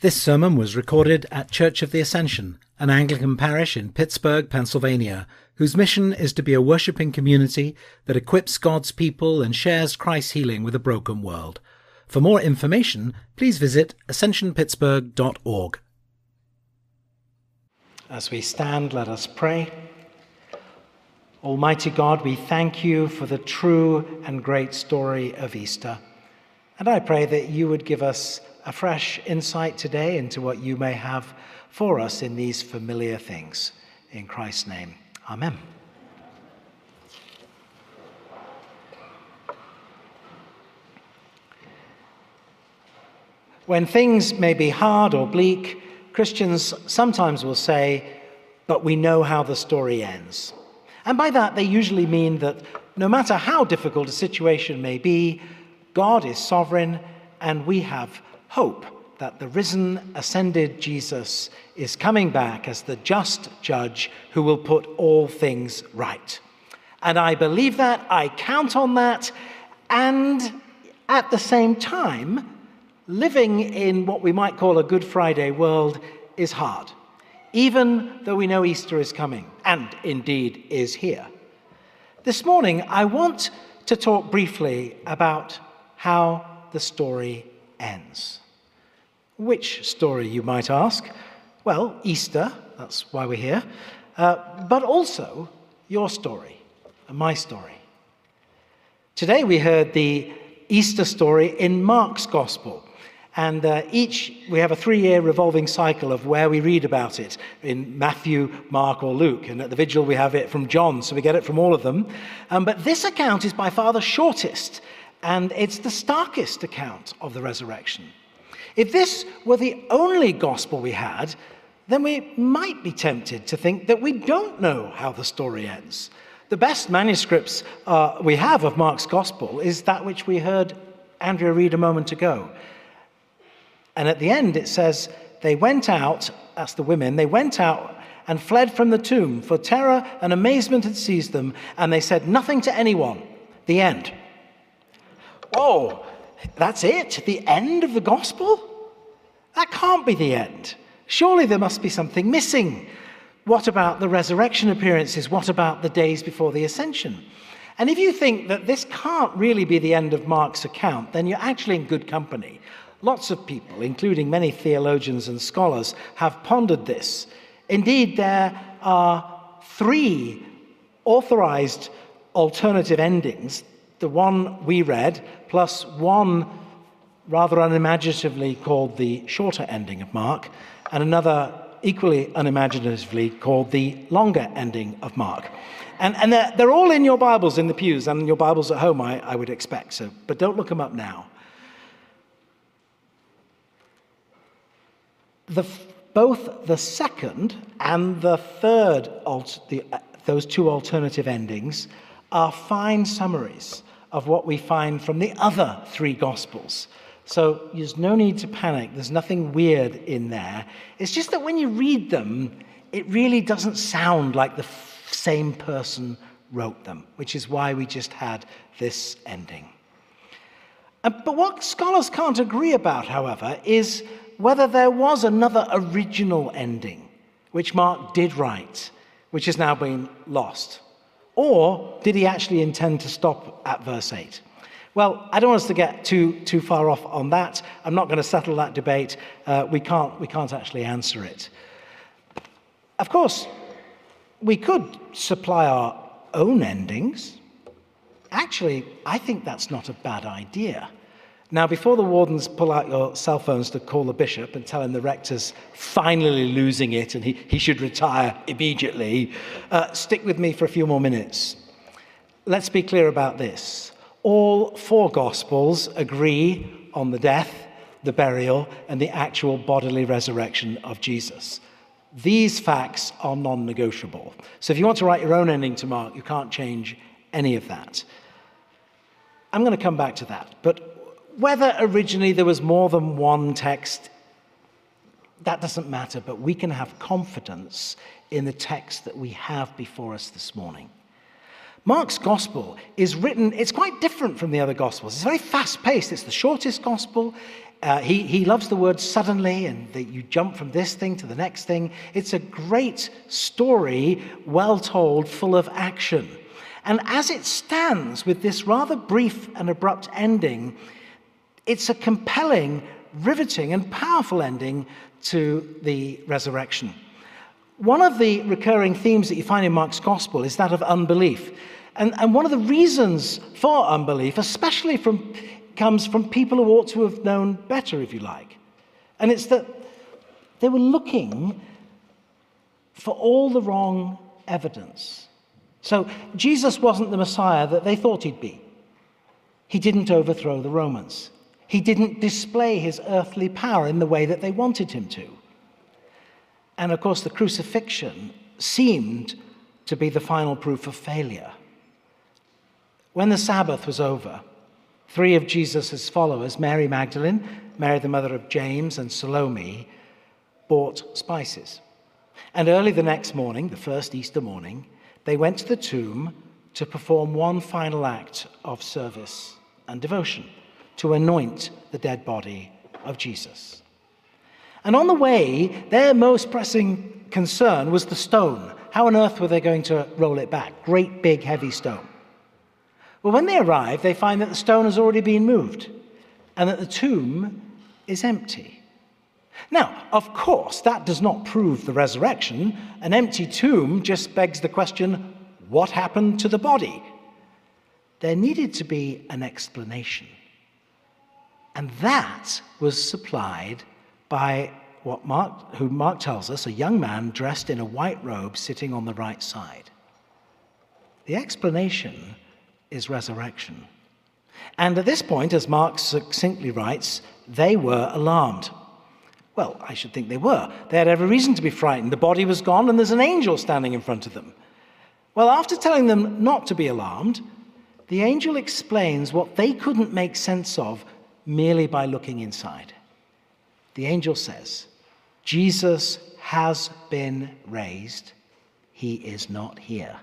This sermon was recorded at Church of the Ascension, an Anglican parish in Pittsburgh, Pennsylvania, whose mission is to be a worshipping community that equips God's people and shares Christ's healing with a broken world. For more information, please visit ascensionpittsburgh.org. As we stand, let us pray. Almighty God, we thank you for the true and great story of Easter. And I pray that you would give us a fresh insight today into what you may have for us in these familiar things. In Christ's name, amen. When things may be hard or bleak, Christians sometimes will say, but we know how the story ends. And by that, they usually mean that no matter how difficult a situation may be, God is sovereign and we have hope that the risen, ascended Jesus is coming back as the just judge who will put all things right. And I believe that, I count on that, and at the same time, living in what we might call a Good Friday world is hard, even though we know Easter is coming, and indeed is here. This morning, I want to talk briefly about how the story ends. Which story, you might ask? Well, Easter, that's why we're here, but also your story and my story. Today we heard the Easter story in Mark's Gospel, and we have a 3-year revolving cycle of where we read about it in Matthew, Mark, or Luke, and at the Vigil we have it from John, so we get it from all of them. But this account is by far the shortest, and it's the starkest account of the resurrection. If this were the only gospel we had, then we might be tempted to think that we don't know how the story ends. The best manuscripts we have of Mark's gospel is that which we heard Andrea read a moment ago. And at the end it says, they went out, that's the women, they went out and fled from the tomb, for terror and amazement had seized them, and they said nothing to anyone. The end. Whoa! That's it? The end of the gospel? That can't be the end. Surely there must be something missing. What about the resurrection appearances? What about the days before the ascension? And if you think that this can't really be the end of Mark's account, then you're actually in good company. Lots of people, including many theologians and scholars, have pondered this. Indeed, there are 3 authorized alternative endings. The one we read, plus one rather unimaginatively called the shorter ending of Mark, and another equally unimaginatively called the longer ending of Mark. And they're all in your Bibles in the pews and in your Bibles at home, I would expect, but don't look them up now. Both the second and the third, those 2 alternative endings, are fine summaries of what we find from the other 3 Gospels. So there's no need to panic. There's nothing weird in there. It's just that when you read them, it really doesn't sound like the same person wrote them, which is why we just had this ending. But what scholars can't agree about, however, is whether there was another original ending, which Mark did write, which has now been lost. Or did he actually intend to stop at verse 8? Well, I don't want us to get too far off on that. I'm not going to settle that debate. We can't actually answer it. Of course, we could supply our own endings. Actually, I think that's not a bad idea. Now, before the wardens pull out your cell phones to call the bishop and tell him the rector's finally losing it and he should retire immediately, stick with me for a few more minutes. Let's be clear about this. All 4 Gospels agree on the death, the burial, and the actual bodily resurrection of Jesus. These facts are non-negotiable. So if you want to write your own ending to Mark, you can't change any of that. I'm going to come back to that. But whether originally there was more than one text, that doesn't matter. But we can have confidence in the text that we have before us this morning. Mark's gospel is written, it's quite different from the other gospels. It's very fast-paced. It's the shortest gospel. He loves the word suddenly, and that you jump from this thing to the next thing. It's a great story, well told, full of action. And as it stands with this rather brief and abrupt ending, it's a compelling, riveting, and powerful ending to the resurrection. One of the recurring themes that you find in Mark's gospel is that of unbelief. And one of the reasons for unbelief, especially comes from people who ought to have known better, if you like. And it's that they were looking for all the wrong evidence. So Jesus wasn't the Messiah that they thought he'd be. He didn't overthrow the Romans. He didn't display his earthly power in the way that they wanted him to. And of course, the crucifixion seemed to be the final proof of failure. When the Sabbath was over, 3 of Jesus' followers, Mary Magdalene, Mary the mother of James, and Salome, bought spices. And early the next morning, the first Easter morning, they went to the tomb to perform one final act of service and devotion, to anoint the dead body of Jesus. And on the way, their most pressing concern was the stone. How on earth were they going to roll it back? Great big heavy stone. Well, when they arrive, they find that the stone has already been moved and that the tomb is empty. Now, of course, that does not prove the resurrection. An empty tomb just begs the question, what happened to the body? There needed to be an explanation. And that was supplied by who Mark tells us, a young man dressed in a white robe sitting on the right side. The explanation is resurrection. And at this point, as Mark succinctly writes, they were alarmed. Well, I should think they were. They had every reason to be frightened. The body was gone and there's an angel standing in front of them. Well, after telling them not to be alarmed, the angel explains what they couldn't make sense of merely by looking inside. The angel says, Jesus has been raised. He is not here.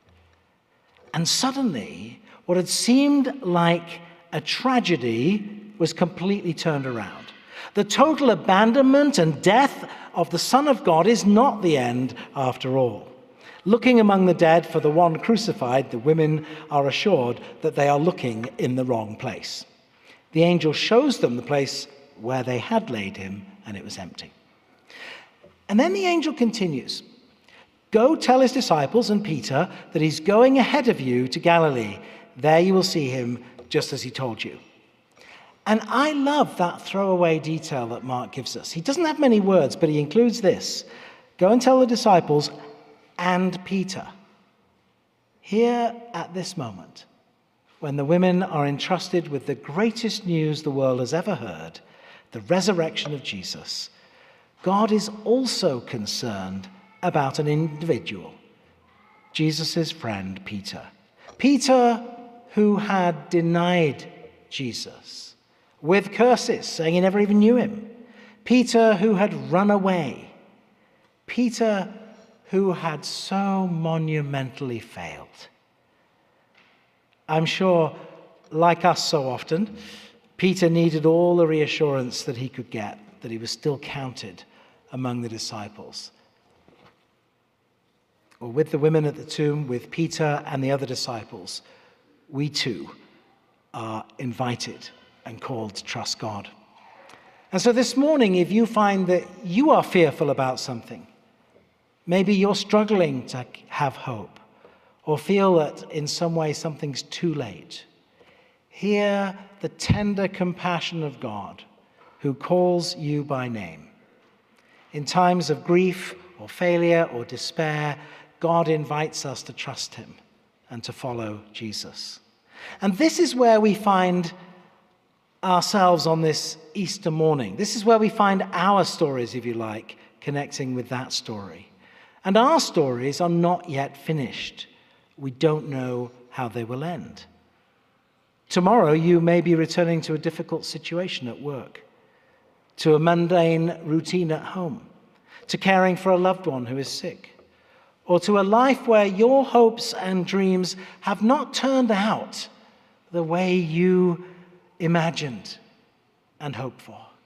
And suddenly, what had seemed like a tragedy was completely turned around. The total abandonment and death of the Son of God is not the end after all. Looking among the dead for the one crucified, the women are assured that they are looking in the wrong place. The angel shows them the place where they had laid him, and it was empty. And then the angel continues, "Go tell his disciples and Peter that he's going ahead of you to Galilee. There you will see him just as he told you." And I love that throwaway detail that Mark gives us. He doesn't have many words, but he includes this. Go and tell the disciples and Peter. Here at this moment, when the women are entrusted with the greatest news the world has ever heard, the resurrection of Jesus, God is also concerned about an individual, Jesus' friend Peter. Peter, who had denied Jesus with curses, saying he never even knew him. Peter, who had run away. Peter, who had so monumentally failed. I'm sure, like us so often, Peter needed all the reassurance that he could get that he was still counted among the disciples. Or with the women at the tomb, with Peter and the other disciples, we too are invited and called to trust God. And so this morning, if you find that you are fearful about something, maybe you're struggling to have hope, or feel that in some way something's too late, hear the tender compassion of God who calls you by name. In times of grief or failure or despair, God invites us to trust him and to follow Jesus. And this is where we find ourselves on this Easter morning. This is where we find our stories, if you like, connecting with that story. And our stories are not yet finished. We don't know how they will end. Tomorrow you may be returning to a difficult situation at work, to a mundane routine at home, to caring for a loved one who is sick, or to a life where your hopes and dreams have not turned out the way you imagined and hoped for.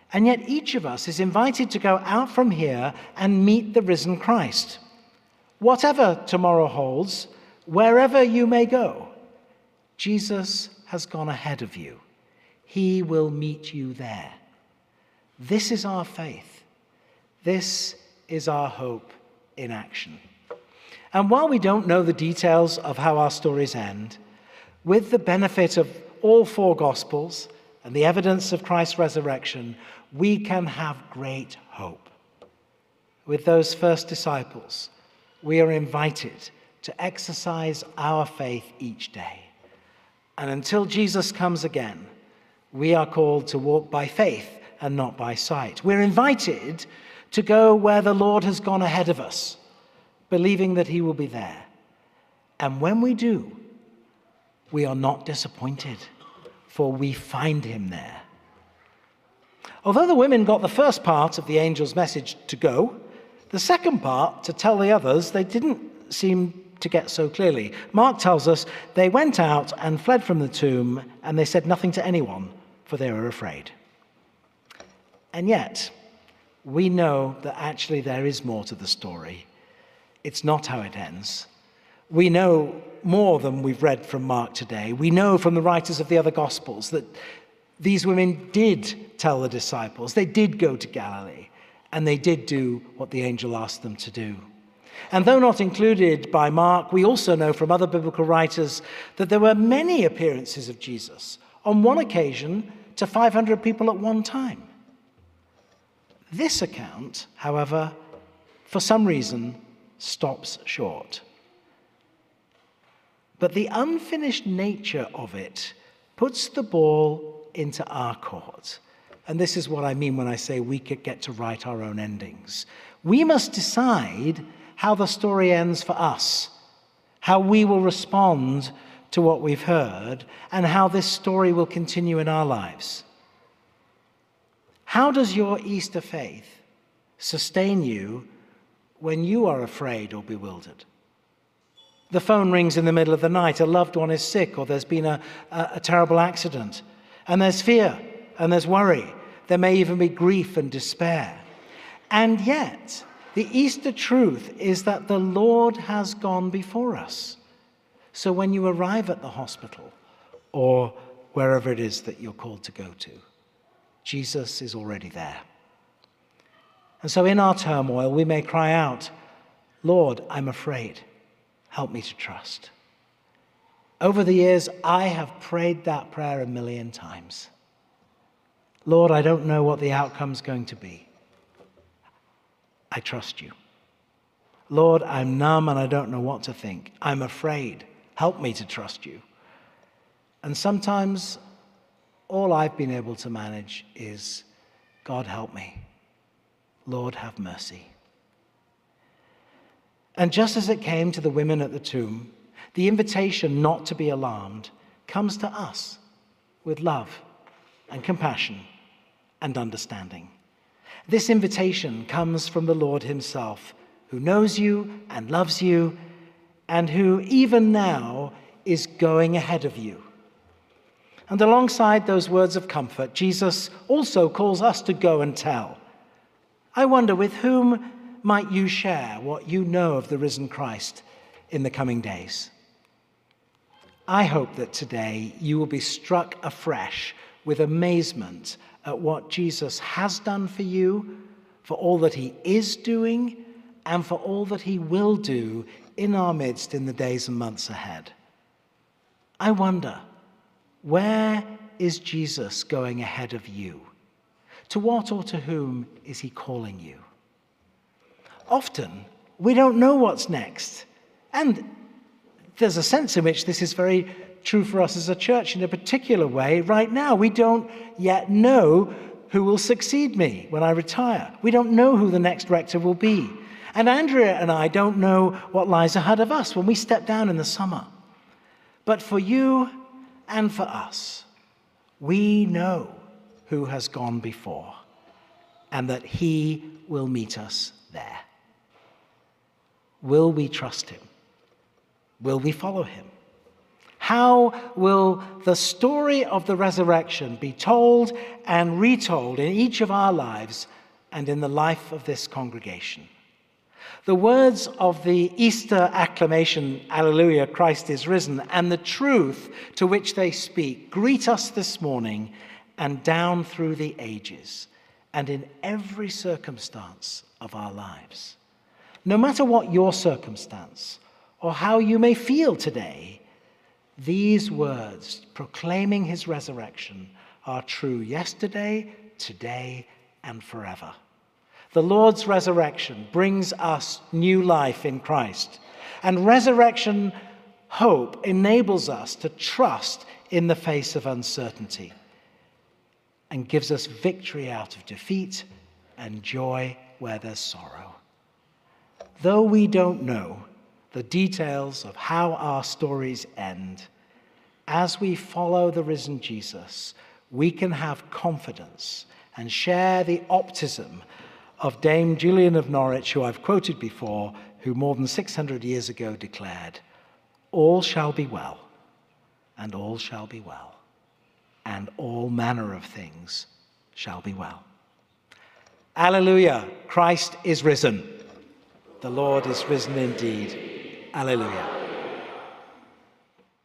And yet each of us is invited to go out from here and meet the risen Christ. Whatever tomorrow holds, wherever you may go, Jesus has gone ahead of you. He will meet you there. This is our faith. This is our hope in action. And while we don't know the details of how our stories end, with the benefit of all four Gospels and the evidence of Christ's resurrection, we can have great hope. With those first disciples, we are invited to exercise our faith each day. And until Jesus comes again, we are called to walk by faith and not by sight. We're invited to go where the Lord has gone ahead of us, believing that he will be there. And when we do, we are not disappointed, for we find him there. Although the women got the first part of the angel's message to go, the second part, to tell the others, they didn't seem to get so clearly. Mark tells us they went out and fled from the tomb, and they said nothing to anyone, for they were afraid. And yet, we know that actually there is more to the story. It's not how it ends. We know more than we've read from Mark today. We know from the writers of the other Gospels that these women did tell the disciples. They did go to Galilee, and they did do what the angel asked them to do. And though not included by Mark, we also know from other biblical writers that there were many appearances of Jesus, on one occasion to 500 people at one time. This account, however, for some reason, stops short. But the unfinished nature of it puts the ball into our court. And this is what I mean when I say we could get to write our own endings. We must decide how the story ends for us, how we will respond to what we've heard, and how this story will continue in our lives. How does your Easter faith sustain you when you are afraid or bewildered? The phone rings in the middle of the night, a loved one is sick, or there's been a terrible accident, and there's fear, and there's worry. There may even be grief and despair. And yet, the Easter truth is that the Lord has gone before us. So when you arrive at the hospital or wherever it is that you're called to go to, Jesus is already there. And so in our turmoil, we may cry out, Lord, I'm afraid. Help me to trust. Over the years, I have prayed that prayer 1,000,000 times. Lord, I don't know what the outcome's going to be. I trust you. Lord, I'm numb and I don't know what to think. I'm afraid. Help me to trust you. And sometimes all I've been able to manage is, God, help me. Lord, have mercy. And just as it came to the women at the tomb, the invitation not to be alarmed comes to us with love and compassion and understanding. This invitation comes from the Lord himself, who knows you and loves you, and who even now is going ahead of you. And alongside those words of comfort, Jesus also calls us to go and tell. I wonder, with whom might you share what you know of the risen Christ in the coming days? I hope that today you will be struck afresh with amazement at what Jesus has done for you, for all that he is doing, and for all that he will do in our midst in the days and months ahead. I wonder, where is Jesus going ahead of you? To what or to whom is he calling you? Often, we don't know what's next. And there's a sense in which this is very true for us as a church in a particular way. Right now, we don't yet know who will succeed me when I retire. We don't know who the next rector will be. And Andrea and I don't know what lies ahead of us when we step down in the summer. But for you and for us, we know who has gone before and that he will meet us there. Will we trust him? Will we follow him? How will the story of the resurrection be told and retold in each of our lives and in the life of this congregation? The words of the Easter acclamation, Alleluia, Christ is risen, and the truth to which they speak greet us this morning and down through the ages and in every circumstance of our lives. No matter what your circumstance or how you may feel today, these words proclaiming his resurrection are true yesterday, today, and forever. The Lord's resurrection brings us new life in Christ, and resurrection hope enables us to trust in the face of uncertainty and gives us victory out of defeat and joy where there's sorrow. Though we don't know the details of how our stories end, as we follow the risen Jesus, we can have confidence and share the optimism of Dame Julian of Norwich, who I've quoted before, who more than 600 years ago declared, "All shall be well, and all shall be well, and all manner of things shall be well." Alleluia, Christ is risen. The Lord is risen indeed. Alleluia.